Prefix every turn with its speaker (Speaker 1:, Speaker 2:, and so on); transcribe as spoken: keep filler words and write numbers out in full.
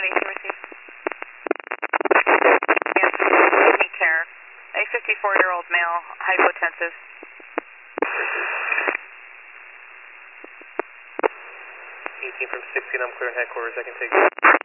Speaker 1: communication received. Yes, kidney care. A fifty-four-year-old male, hypotensive.
Speaker 2: eighteen from sixteen, I'm clearing headquarters, I can take